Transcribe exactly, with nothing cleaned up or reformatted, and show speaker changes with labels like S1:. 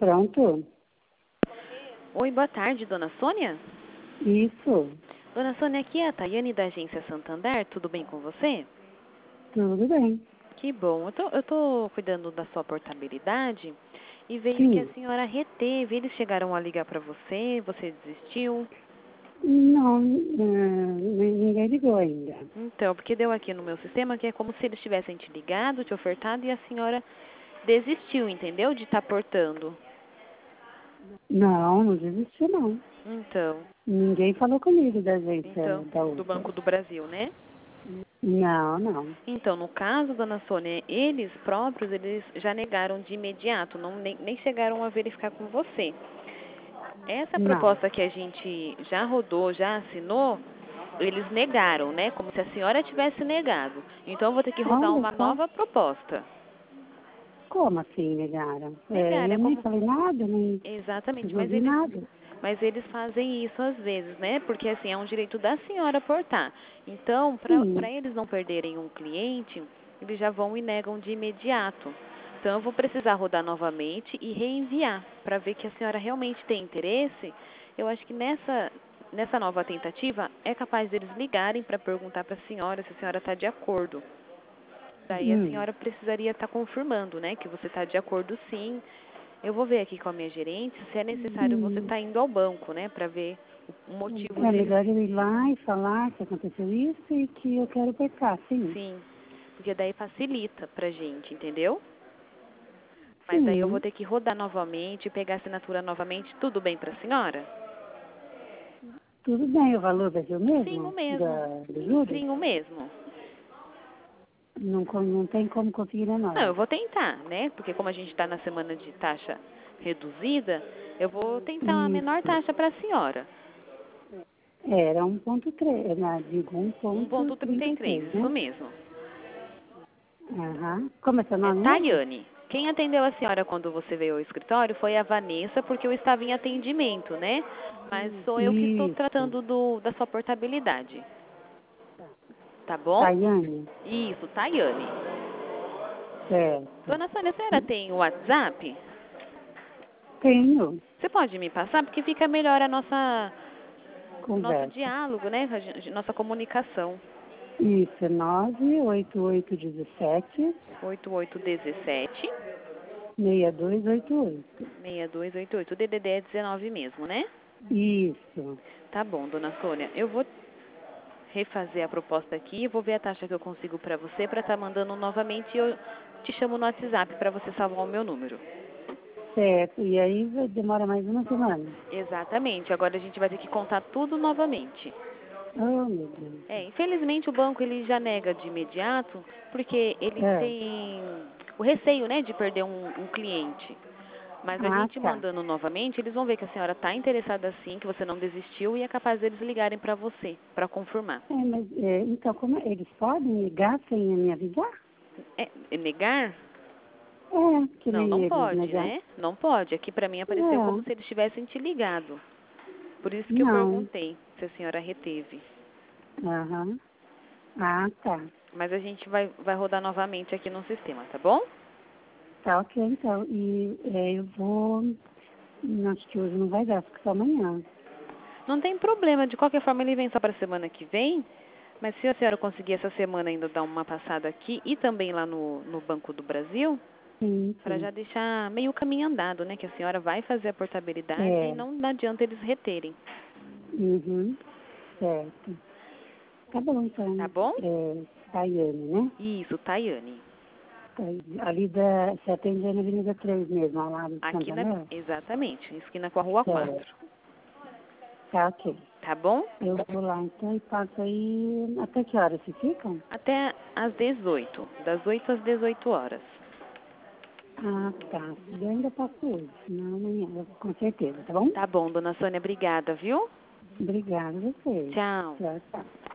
S1: Pronto?
S2: Oi, boa tarde, dona Sônia?
S1: Isso.
S2: Dona Sônia, aqui é a Tayane da agência Santander, tudo bem com você?
S1: Tudo bem.
S2: Que bom, eu tô, eu tô cuidando da sua portabilidade e vejo que a
S1: Sim.
S2: senhora reteve, eles chegaram a ligar para você, você desistiu?
S1: Não, eh, nem- ninguém ligou ainda.
S2: Então, porque deu aqui no meu sistema que é como se eles tivessem te ligado, te ofertado e a senhora desistiu, entendeu? De estar portando.
S1: Não, não desistiu não.
S2: Então,
S1: Ninguém falou comigo da agência
S2: então,
S1: da
S2: do
S1: outra.
S2: Banco do Brasil, né?
S1: Não, não.
S2: Então, no caso, dona Sônia, eles próprios, eles já negaram de imediato, não, nem, nem chegaram a verificar com você. Essa
S1: Não.
S2: proposta que a gente já rodou, já assinou, eles negaram, né? Como se a senhora tivesse negado. Então, eu vou ter que rodar
S1: Olha
S2: uma
S1: só.
S2: nova proposta.
S1: Como assim negaram? É,
S2: Negaram,
S1: eu
S2: é
S1: nem
S2: como...
S1: falei nada, nem
S2: Exatamente, mas
S1: resolvi
S2: eles,
S1: nada.
S2: mas eles fazem isso às vezes, né? Porque, assim, é um direito da senhora portar. Então, para
S1: Sim.
S2: eles não perderem um cliente, eles já vão e negam de imediato. Então, eu vou precisar rodar novamente e reenviar para ver que a senhora realmente tem interesse. Eu acho que nessa, nessa nova tentativa é capaz deles ligarem para perguntar para a senhora se a senhora está de acordo. Daí a
S1: Hum.
S2: senhora precisaria estar confirmando, né, que você está de acordo sim. Eu vou ver aqui com a minha gerente se é necessário você
S1: Hum.
S2: estar indo ao banco, né, para ver o motivo
S1: É
S2: deles.
S1: melhor eu ir lá e falar que aconteceu isso e que eu quero pecar, sim.
S2: Sim, porque daí facilita pra gente, entendeu? Mas aí eu vou
S1: Sim.
S2: ter que rodar novamente, pegar a assinatura novamente. Tudo bem para a senhora?
S1: Tudo bem, o valor vai ser o
S2: Sim, o
S1: mesmo
S2: mesmo.
S1: da, do juros?
S2: Sim, o mesmo.
S1: Não, co- não tem como conseguir
S2: Não, eu
S1: menor.
S2: vou tentar, né? Porque como a gente está na semana de taxa reduzida, eu vou tentar a menor
S1: Isso.
S2: taxa para a senhora.
S1: Era um ponto três, né? Digo um ponto trinta e
S2: um ponto trinta e três,
S1: três,
S2: isso
S1: né?
S2: mesmo.
S1: Aham. Como é seu
S2: É
S1: nome mesmo?
S2: Tayane. Quem atendeu a senhora quando você veio ao escritório foi a Vanessa, porque eu estava em atendimento, né? Mas sou eu que estou
S1: Isso.
S2: tratando do, da sua portabilidade. Tá bom?
S1: Tayane.
S2: Isso, Tayane.
S1: Certo.
S2: Dona Sônia, a senhora tem o WhatsApp?
S1: Tenho
S2: Você pode me passar? Porque fica melhor a nossa, o nosso
S1: conversa.
S2: diálogo, né? A gen- nossa comunicação.
S1: Isso, é nove oito oito um sete
S2: oito oito um sete,
S1: seis dois oito oito.
S2: seis dois oito oito. O D D D é dezenove mesmo, né?
S1: Isso.
S2: Tá bom, dona Sônia. Eu vou refazer a proposta aqui, vou ver a taxa que eu consigo para você para estar mandando novamente e eu te chamo no WhatsApp para você salvar o meu número.
S1: Certo. E aí vai- demora mais uma semana.
S2: Exatamente. Agora a gente vai ter que contar tudo novamente.
S1: Oh, meu Deus.
S2: É, infelizmente o banco ele já nega de imediato porque eles
S1: É.
S2: têm o receio, né, de perder um, um cliente. Mas a
S1: Ah,
S2: gente
S1: tá.
S2: mandando novamente, eles vão ver que a senhora está interessada sim, que você não desistiu e é capaz deles ligarem para você, para confirmar.
S1: É, mas, é, então, como é- eles podem ligar sem me avisar?
S2: É, é negar?
S1: É, que
S2: Não,
S1: nem
S2: não
S1: eles
S2: pode,
S1: negar.
S2: né? Não pode. Aqui pra mim apareceu como
S1: É,
S2: se eles tivessem te ligado. Por isso que eu
S1: não.
S2: perguntei se a senhora reteve.
S1: Aham. Ah, tá.
S2: Mas a gente vai, vai rodar novamente aqui no sistema, tá bom?
S1: Tá ok, então. E é, eu vou. Acho que hoje não vai dar, fica só amanhã.
S2: Não tem problema. De qualquer forma, ele vem só pra semana que vem. Mas se a senhora conseguir essa semana ainda dar uma passada aqui e também lá no, no Banco do Brasil,
S1: Sim,
S2: para
S1: sim.
S2: já deixar meio caminho andado, né? Que a senhora vai fazer a portabilidade e
S1: É.
S2: não adianta eles reterem.
S1: Uhum. Certo. Tá bom,
S2: Tá
S1: então.
S2: bom?
S1: É, Tayane, né?
S2: Isso, Tayane.
S1: Tá- Ali da. Você atende na Avenida três mesmo, ao lado de
S2: Aqui na.
S1: Santander?
S2: Exatamente, esquina com a Rua
S1: Certo.
S2: quatro.
S1: Tá ok.
S2: Tá bom?
S1: Eu vou lá então e passo aí. Até que horas vocês ficam?
S2: Até às dezoito. Das oito às dezoito horas.
S1: Ah, tá. Eu ainda passo hoje, não amanhã, com certeza, tá bom?
S2: Tá bom, dona Sônia, obrigada, viu?
S1: Obrigada a vocês.
S2: Tchau.
S1: Tchau, tchau.